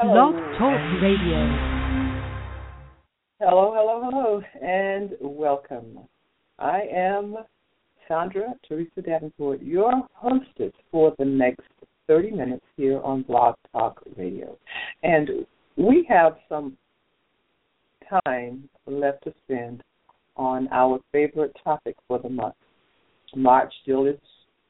Blog Hello. Talk Radio. Hello, and welcome. I am Sandra Teresa Davenport, your hostess for the next 30 minutes here on Blog Talk Radio. And we have some time left to spend on our favorite topic for the month. March still is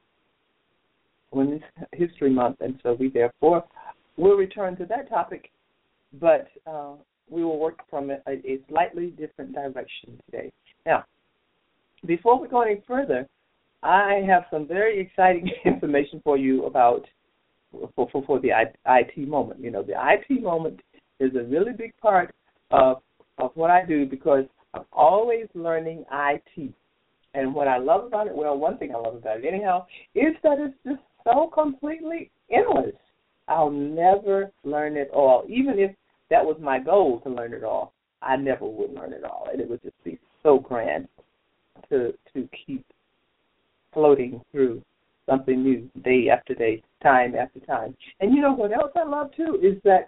Women's History Month, and so we therefore will return to that topic, but we will work from a slightly different direction today. Now, before we go any further, I have some very exciting information for you about for the IT moment. You know, the IT moment is a really big part of what I do because I'm always learning IT. And what I love about it, well, one thing I love about it anyhow, is that it's just so completely endless. I'll never learn it all. Even if that was my goal to learn it all, I never would learn it all. And it would just be so grand to keep floating through something new day after day, time after time. And you know what else I love, too, is that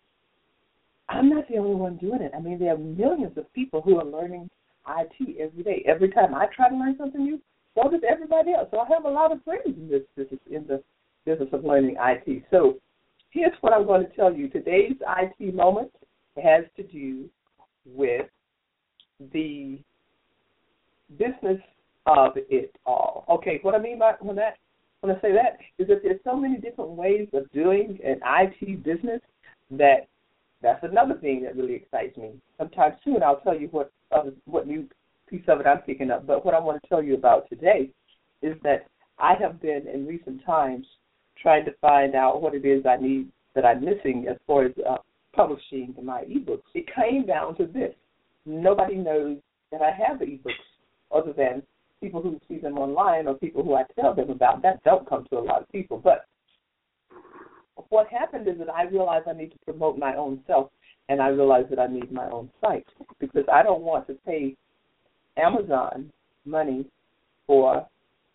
I'm not the only one doing it. I mean, there are millions of people who are learning IT every day. Every time I try to learn something new, so does everybody else. So I have a lot of friends in the business of learning IT. So here's what I'm going to tell you. Today's IT moment has to do with the business of it all. Okay, what I mean by when I say that is that there's so many different ways of doing an IT business that's another thing that really excites me. Sometime soon I'll tell you what new piece of it I'm picking up. But what I want to tell you about today is that I have been in recent times trying to find out what it is I need that I'm missing as far as publishing my ebooks. It came down to this. Nobody knows that I have the ebooks other than people who see them online or people who I tell them about. That don't come to a lot of people. But what happened is that I realized I need to promote my own self, and I realized that I need my own site because I don't want to pay Amazon money for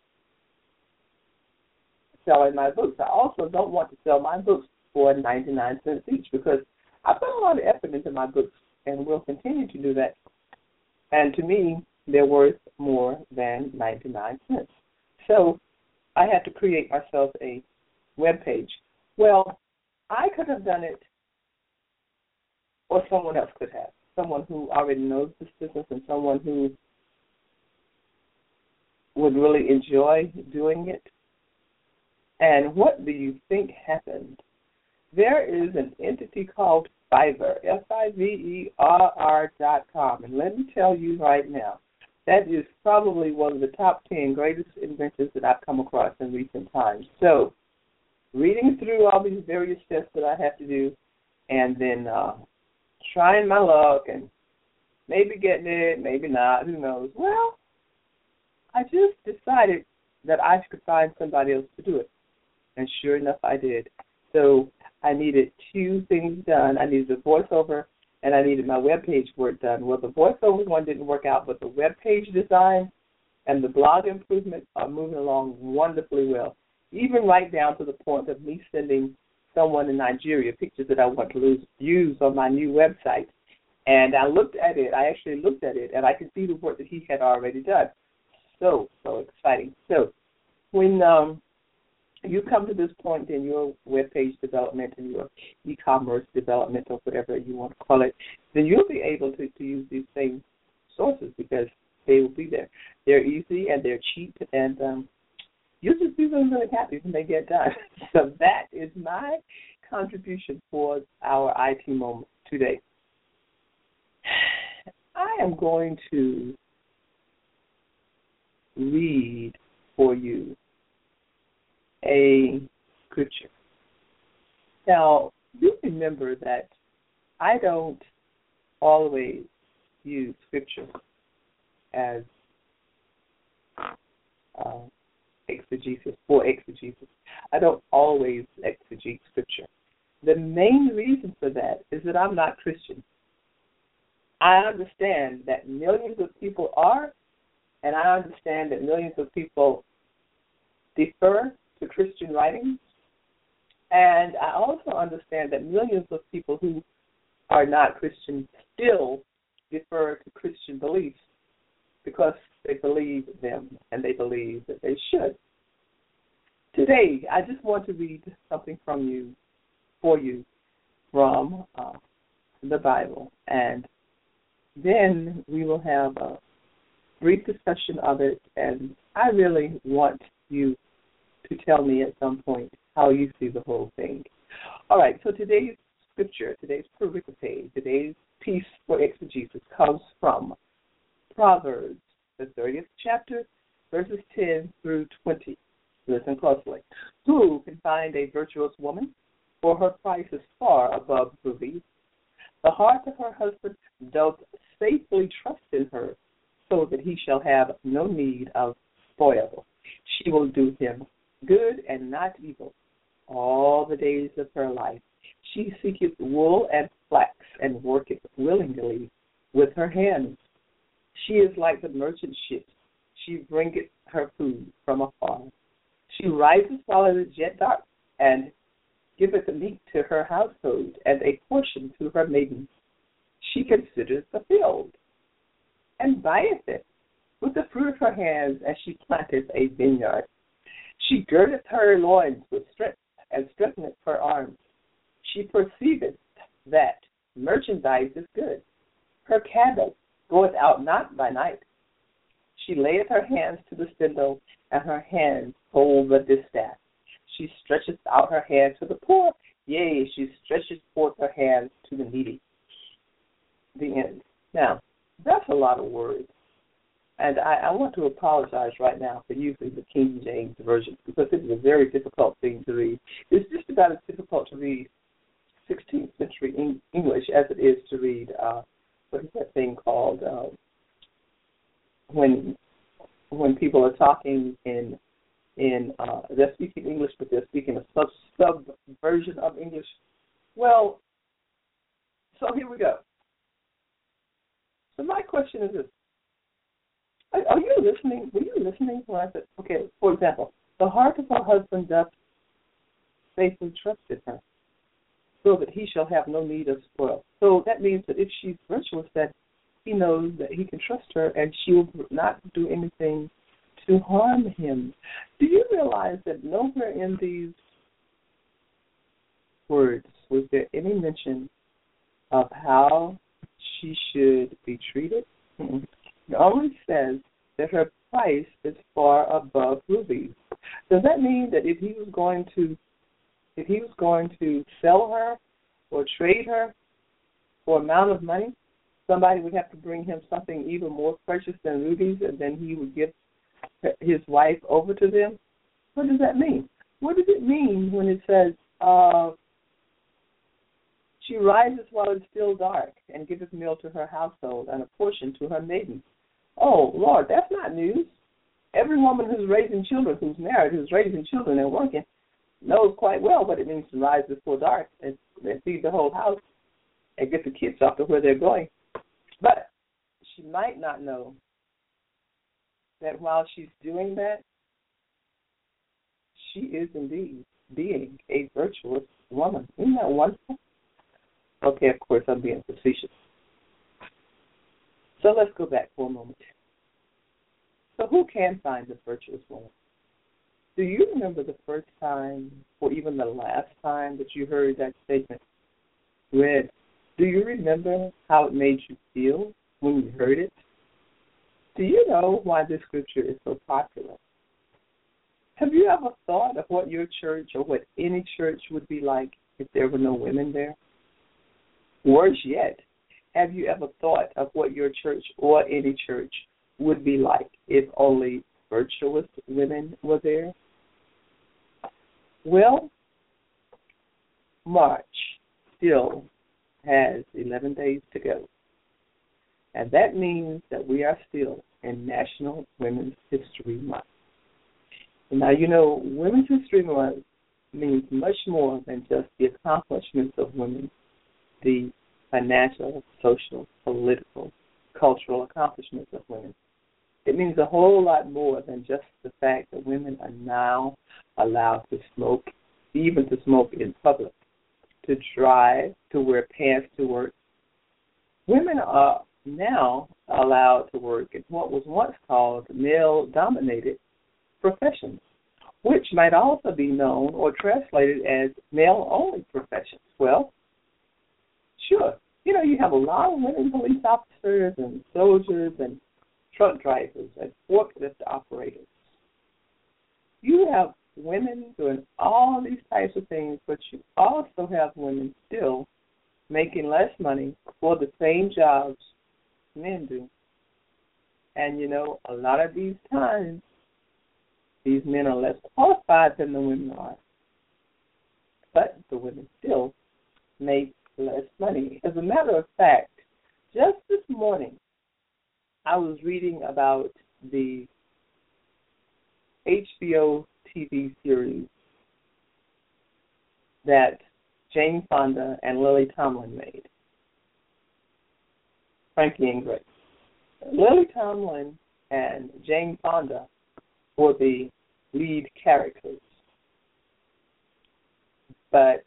selling my books. I also don't want to sell my books for 99 cents each because I put a lot of effort into my books and will continue to do that. And to me, they're worth more than 99 cents. So I had to create myself a web page. Well, I could have done it, or someone else could have, someone who already knows this business and someone who would really enjoy doing it. And what do you think happened? There is an entity called Fiverr, Fiverr.com, and let me tell you right now, that is probably one of the top 10 greatest inventions that I've come across in recent times. So, reading through all these various steps that I have to do, and then trying my luck, and maybe getting it, maybe not, who knows. Well, I just decided that I could find somebody else to do it. And sure enough, I did. So I needed two things done. I needed a voiceover, and I needed my web page work done. Well, the voiceover one didn't work out, but the web page design and the blog improvement are moving along wonderfully well, even right down to the point of me sending someone in Nigeria pictures that I want to use on my new website. And I actually looked at it, and I could see the work that he had already done. So exciting. So when you come to this point in your web page development and your e-commerce development or whatever you want to call it, then you'll be able to use these same sources because they will be there. They're easy and they're cheap, and you'll just be really, really happy when they get done. So that is my contribution for our IT moment today. I am going to read for you a scripture. Now, you remember that I don't always use scripture as exegesis. I don't always exegete scripture. The main reason for that is that I'm not Christian. I understand that millions of people are, and I understand that millions of people defer to Christian writings, And I also understand that millions of people who are not Christian still defer to Christian beliefs because they believe them and they believe that they should. Today, I just want to read something for you from the Bible, and then we will have a brief discussion of it, and I really want you to tell me at some point how you see the whole thing. All right, so today's scripture, today's pericope, today's piece for exegesis comes from Proverbs, the 30th chapter, verses 10 through 20. Listen closely. Who can find a virtuous woman? For her price is far above rubies. The heart of her husband doth safely trust in her, so that he shall have no need of spoil. She will do him good and not evil all the days of her life. She seeketh wool and flax, and worketh willingly with her hands. She is like the merchant ships. She bringeth her food from afar. She rises while it is yet dark, and giveth meat to her household, and a portion to her maidens. She considereth the field, and buyeth it with the fruit of her hands, as she planteth a vineyard. She girdeth her loins with strength, and strengtheneth her arms. She perceiveth that merchandise is good. Her candle goeth out not by night. She layeth her hands to the spindle, and her hands hold the distaff. She stretcheth out her hand to the poor, yea, she stretcheth forth her hands to the needy. The end. Now, that's a lot of words. And I want to apologize right now for using the King James Version, because it is a very difficult thing to read. It's just about as difficult to read 16th century English as it is to read, what is that thing called, when people are talking in they're speaking English, but they're speaking a sub version of English. Well, so here we go. So my question is this. Are you listening? Were you listening when I said, okay, for example, the heart of her husband doth faithfully trust in her, so that he shall have no need of spoil. So that means that if she's virtuous, that he knows that he can trust her and she will not do anything to harm him. Do you realize that nowhere in these words was there any mention of how she should be treated? It only says that her price is far above rubies. Does that mean that if he was going to sell her or trade her for amount of money, somebody would have to bring him something even more precious than rubies, and then he would give his wife over to them? What does that mean? What does it mean when it says, she rises while it's still dark and giveth meal to her household and a portion to her maidens? Oh, Lord, that's not news. Every woman who's raising children, who's married, who's raising children and working, knows quite well what it means to rise before dark and feed the whole house and get the kids off to where they're going. But she might not know that while she's doing that, she is indeed being a virtuous woman. Isn't that wonderful? Okay, of course, I'm being facetious. So let's go back for a moment. So who can find the virtuous woman? Do you remember the first time or even the last time that you heard that statement read? Do you remember how it made you feel when you heard it? Do you know why this scripture is so popular? Have you ever thought of what your church or what any church would be like if there were no women there? Worse yet, have you ever thought of what your church or any church would be like if only virtuous women were there? Well, March still has 11 days to go. And that means that we are still in National Women's History Month. Now, you know, Women's History Month means much more than just the accomplishments of women, the financial, social, political, cultural accomplishments of women. It means a whole lot more than just the fact that women are now allowed to smoke even to smoke in public, to drive, to wear pants to work. Women are now allowed to work in what was once called male-dominated professions, which might also be known or translated as male-only professions. Well, sure. You have a lot of women police officers and soldiers and truck drivers and forklift operators. You have women doing all these types of things, but you also have women still making less money for the same jobs men do. And, a lot of these times, these men are less qualified than the women are. But the women still make less money. As a matter of fact, just this morning, I was reading about the HBO TV series that Jane Fonda and Lily Tomlin made, Frankie and Grace. Lily Tomlin and Jane Fonda were the lead characters. But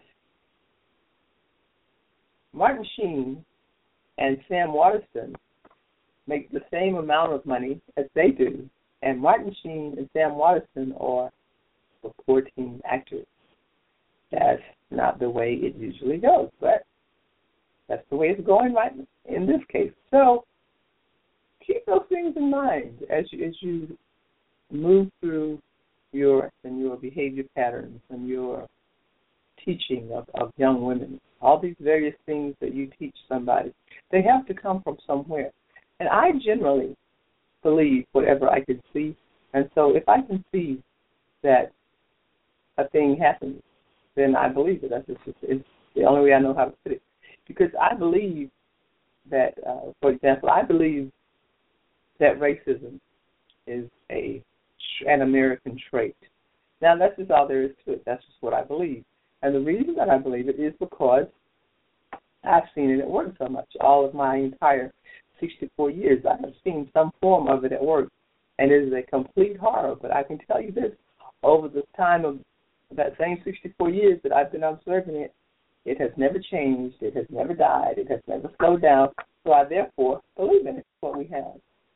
Martin Sheen and Sam Waterston make the same amount of money as they do, and Martin Sheen and Sam Waterston are supporting actors. That's not the way it usually goes, but that's the way it's going right in this case. So keep those things in mind as you move through your behavior patterns and your teaching of young women. All these various things that you teach somebody, they have to come from somewhere. And I generally believe whatever I can see. And so if I can see that a thing happens, then I believe it. It's the only way I know how to put it. Because I believe that, for example, I believe that racism is an American trait. Now, that's just all there is to it. That's just what I believe. And the reason that I believe it is because I've seen it at work so much. All of my entire 64 years, I have seen some form of it at work. And it is a complete horror. But I can tell you this, over the time of that same 64 years that I've been observing it, it has never changed, it has never died, it has never slowed down. So I therefore believe in it, what we have.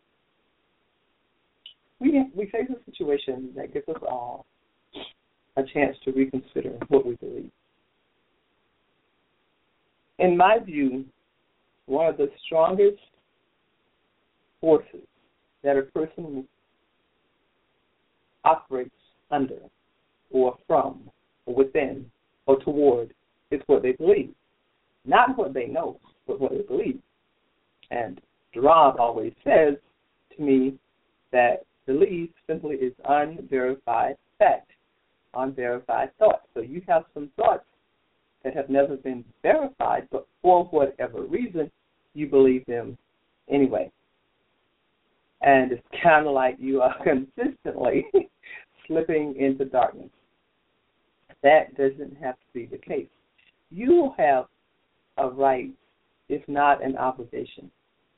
We face a situation that gives us all a chance to reconsider what we believe. In my view, one of the strongest forces that a person operates under or from or within or toward is what they believe. Not what they know, but what they believe. And Rob always says to me that belief simply is unverified fact, unverified thought. So you have some thoughts that have never been verified, but for whatever reason, you believe them anyway. And it's kind of like you are consistently slipping into darkness. That doesn't have to be the case. You have a right, if not an obligation,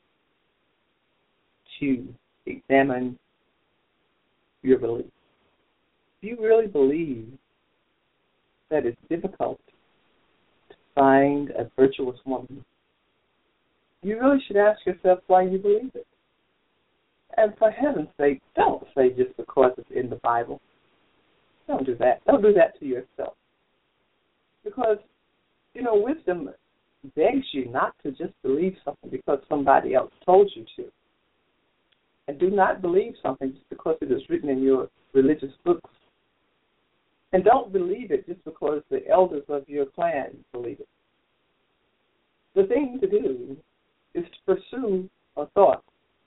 to examine your beliefs. Do you really believe that it's difficult to find a virtuous woman? You really should ask yourself why you believe it. And for heaven's sake, don't say just because it's in the Bible. Don't do that. Don't do that to yourself. Because, wisdom begs you not to just believe something because somebody else told you to. And do not believe something just because it is written in your religious books. And don't believe it just because the elders of your clan believe it. The thing to do is to pursue a thought.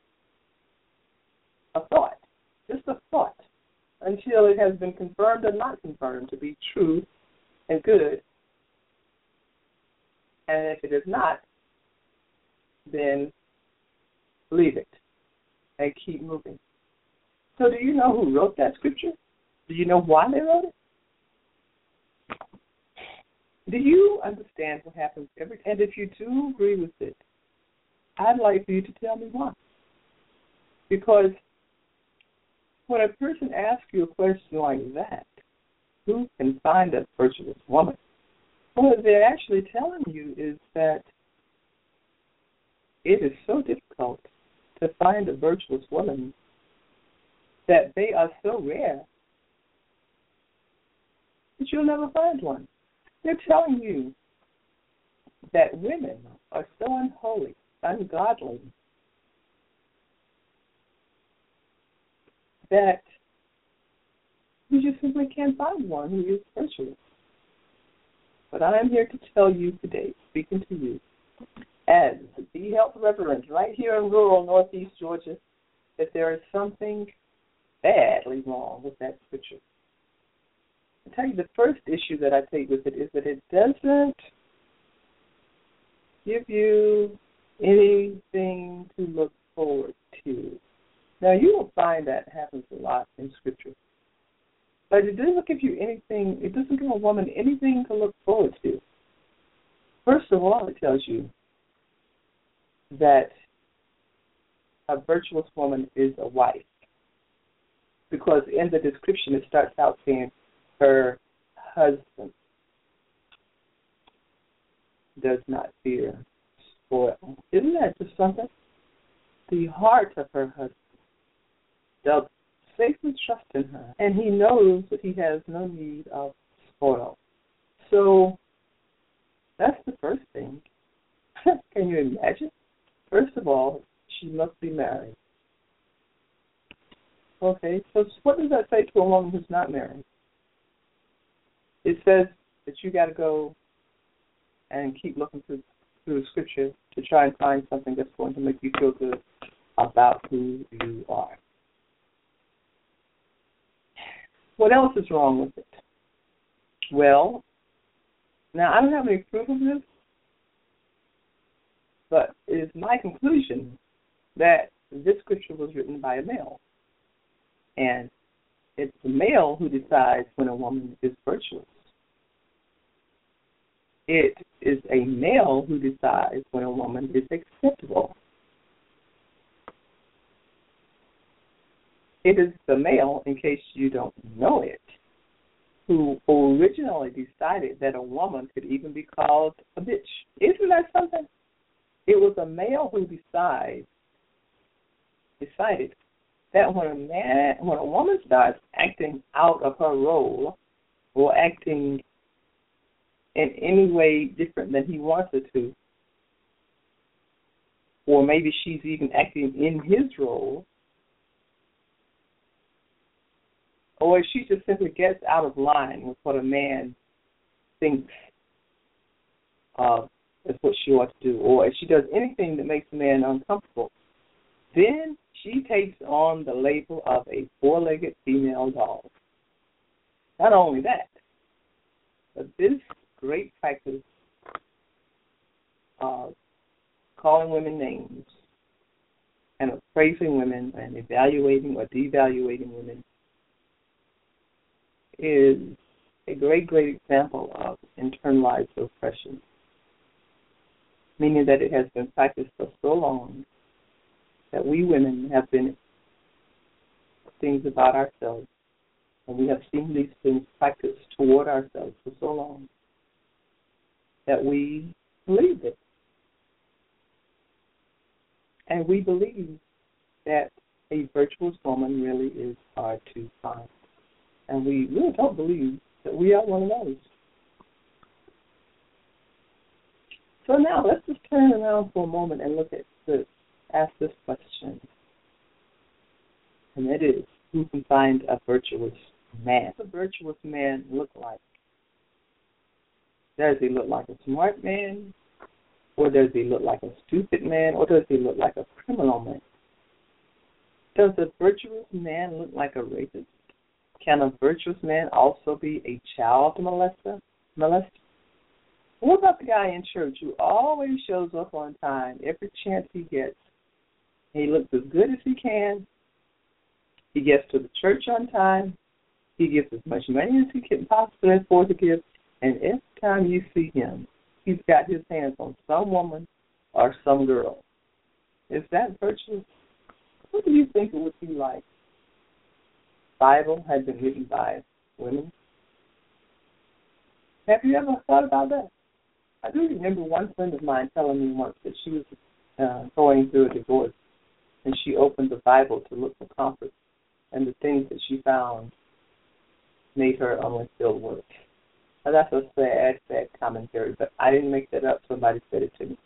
A thought. Just a thought. Until it has been confirmed or not confirmed to be true and good. And if it is not, then leave it and keep moving. So do you know who wrote that scripture? Do you know why they wrote it? Do you understand what happens every time? And if you do agree with it, I'd like for you to tell me why. Because when a person asks you a question like that, who can find a virtuous woman? What they're actually telling you is that it is so difficult to find a virtuous woman that they are so rare that you'll never find one. They're telling you that women are so unholy, ungodly, that you just simply can't find one who is virtuous. But I am here to tell you today, speaking to you, as the health reverend right here in rural northeast Georgia, that there is something badly wrong with that scripture. I'll tell you the first issue that I take with it is that it doesn't give you anything to look forward to. Now, you will find that happens a lot in Scripture. But it doesn't give you anything, it doesn't give a woman anything to look forward to. First of all, it tells you that a virtuous woman is a wife. Because in the description, it starts out saying her husband does not fear spoil. Isn't that just something? The heart of her husband does safely trust in her, and he knows that he has no need of spoil. So that's the first thing. Can you imagine? First of all, she must be married. Okay, so what does that say to a woman who's not married? It says that you got to go and keep looking through the Scripture to try and find something that's going to make you feel good about who you are. What else is wrong with it? Well, now I don't have any proof of this, but it is my conclusion that this scripture was written by a male. And it's the male who decides when a woman is virtuous. It is a male who decides when a woman is acceptable. It is the male, in case you don't know it, who originally decided that a woman could even be called a bitch. Isn't that something? It was a male who decided that when a woman starts acting out of her role or acting in any way different than he wants her to, or maybe she's even acting in his role, or if she just simply gets out of line with what a man thinks is what she ought to do, or if she does anything that makes a man uncomfortable, then she takes on the label of a four-legged female dog. Not only that, but this great practice of calling women names and appraising women and evaluating or devaluating women is a great, great example of internalized oppression, meaning that it has been practiced for so long that we women have been things about ourselves, and we have seen these things practiced toward ourselves for so long that we believe it. And we believe that a virtuous woman really is hard to find. And we really don't believe that we are one of those. So now let's just turn around for a moment and ask this question. And that is, who can find a virtuous man? What does a virtuous man look like? Does he look like a smart man? Or does he look like a stupid man? Or does he look like a criminal man? Does a virtuous man look like a rapist? Can a virtuous man also be a child molester? What about the guy in church who always shows up on time every chance he gets? He looks as good as he can. He gets to the church on time. He gives as much money as he can possibly afford to give. And every time you see him, he's got his hands on some woman or some girl. Is that virtuous? What do you think it would be like? The Bible had been written by women. Have you ever thought about that? I do remember one friend of mine telling me once that she was going through a divorce, and she opened the Bible to look for comfort, and the things that she found made her only feel worse. Now, that's a sad commentary, but I didn't make that up. Somebody said it to me.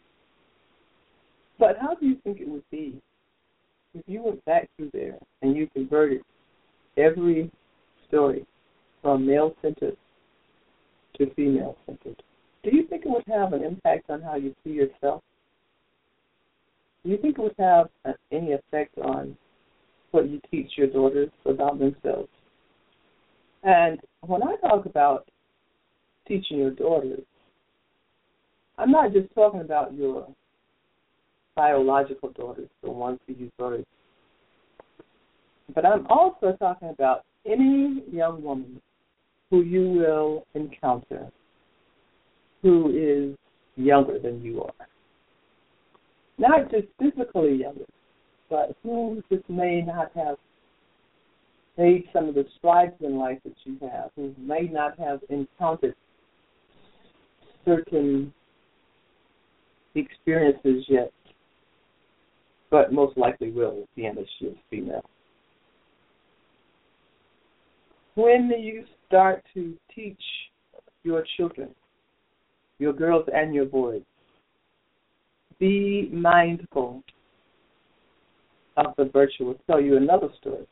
But how do you think it would be if you went back through there and you converted every story from male-centered to female-centered? Do you think it would have an impact on how you see yourself? Do you think it would have any effect on what you teach your daughters about themselves? And when I talk about teaching your daughters, I'm not just talking about your biological daughters, the ones who you birthed, but I'm also talking about any young woman who you will encounter who is younger than you are. Not just physically younger, but who just may not have made some of the strides in life that you have, who may not have encountered certain experiences yet, but most likely will, being that she is female. When you start to teach your children, your girls and your boys, be mindful of the virtue. I'll tell you another story.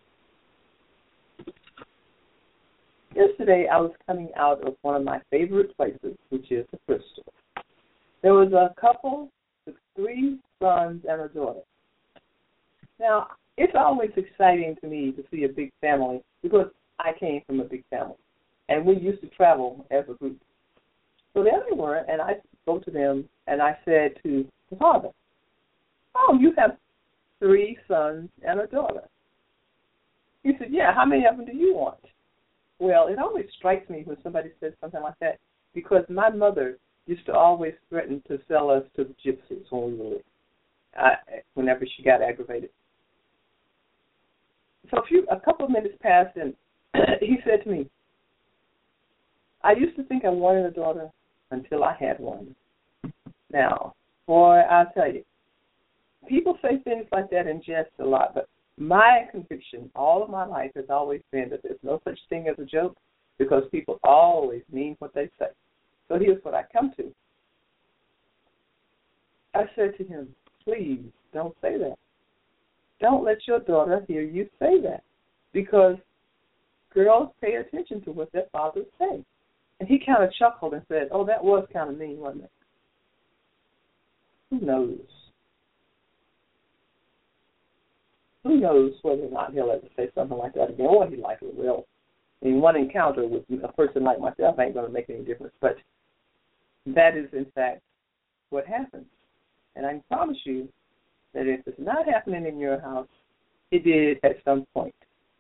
Yesterday, I was coming out of one of my favorite places, which is the thrift store. There was a couple with 3 sons and a daughter. Now, it's always exciting to me to see a big family because I came from a big family, and we used to travel as a group. So there they were, and I spoke to them, and I said to the father, "Oh, you have 3 sons and a daughter." He said, "Yeah, how many of them do you want?" Well, it always strikes me when somebody says something like that, because my mother used to always threaten to sell us to the gypsies when we were little, whenever she got aggravated. So a couple of minutes passed, and he said to me, "I used to think I wanted a daughter until I had one." Now, boy, I'll tell you, people say things like that in jest a lot, but my conviction all of my life has always been that there's no such thing as a joke, because people always mean what they say. So here's what I come to. I said to him, "Please don't say that. Don't let your daughter hear you say that, because girls pay attention to what their fathers say." And he kind of chuckled and said, "Oh, that was kind of mean, wasn't it?" Who knows? Who knows whether or not he'll ever say something like that again, or he likely will. I mean, one encounter with a person like myself ain't going to make any difference, but that is, in fact, what happens. And I can promise you that if it's not happening in your house, it did at some point.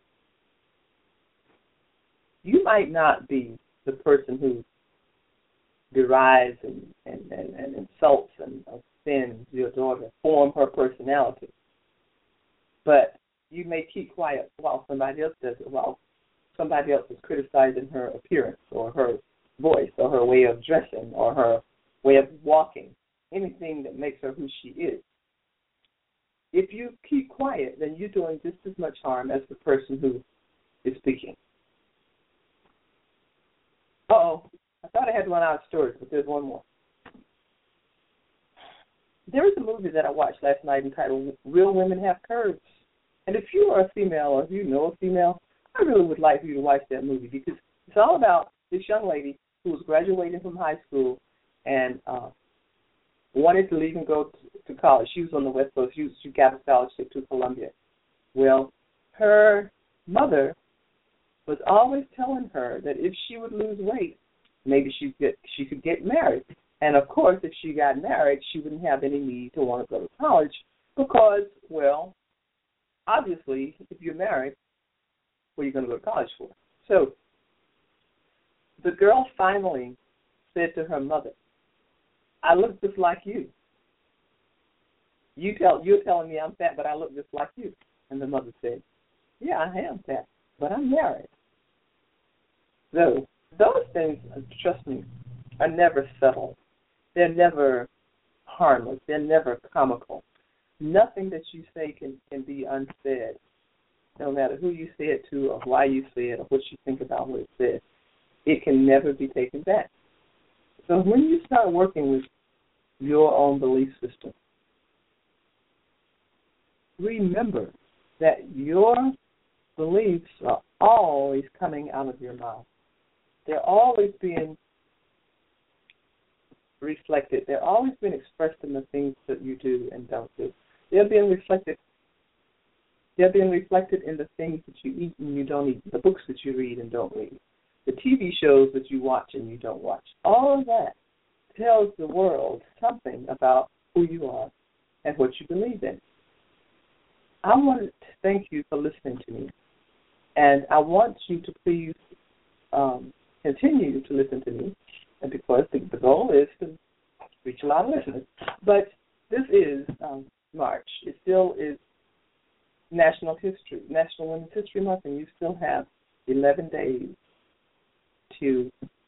You might not be the person who derides and insults and offends your daughter, form her personality. But you may keep quiet while somebody else does it, while somebody else is criticizing her appearance or her voice or her way of dressing or her way of walking, anything that makes her who she is. If you keep quiet, then you're doing just as much harm as the person who is speaking. Uh-oh, I thought I had run out of stories, but there's one more. There was a movie that I watched last night entitled Real Women Have Curves. And if you are a female or if you know a female, I really would like for you to watch that movie, because it's all about this young lady who was graduating from high school and wanted to leave and go to college. She was on the West Coast. She got a scholarship to Columbia. Well, her mother was always telling her that if she would lose weight, maybe she could get married. And, of course, if she got married, she wouldn't have any need to want to go to college because, well, obviously, if you're married, what are you going to go to college for? So the girl finally said to her mother, "I look just like you. You're telling me I'm fat, but I look just like you." And the mother said, "Yeah, I am fat, but I'm married." So Those things, trust me, are never subtle. They're never harmless. They're never comical. Nothing that you say can be unsaid, no matter who you say it to or why you say it or what you think about what it says. It can never be taken back. So when you start working with your own belief system, remember that your beliefs are always coming out of your mouth. They're always being reflected. They're always being expressed in the things that you do and don't do. They're being reflected. They're being reflected in the things that you eat and you don't eat, the books that you read and don't read, the TV shows that you watch and you don't watch. All of that tells the world something about who you are and what you believe in. I want to thank you for listening to me, and I want you to please continue to listen to me, and because the goal is to reach a lot of listeners. But this is March. It still is National Women's History Month, and you still have 11 days to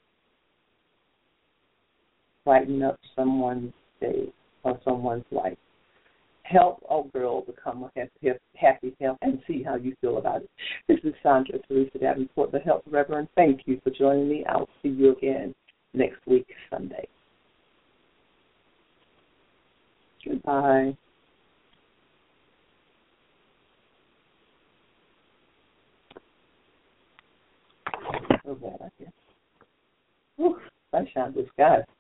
brighten up someone's day or someone's life. Help a girl become a happy, and see how you feel about it. This is Sandra Teresa Davenport, the Health Reverend. Thank you for joining me. I'll see you again next week, Sunday. Goodbye. So bad I hear. Sunshine, the sky is